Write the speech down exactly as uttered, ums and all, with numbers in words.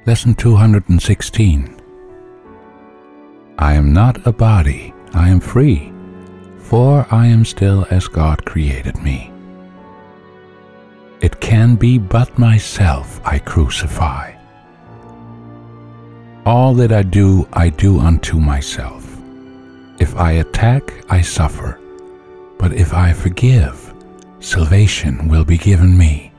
Lesson two hundred sixteen. I am not a body, I am free, for I am still as God created me. It can be but myself I crucify. All that I do, I do unto myself. If I attack, I suffer, but if I forgive, salvation will be given me.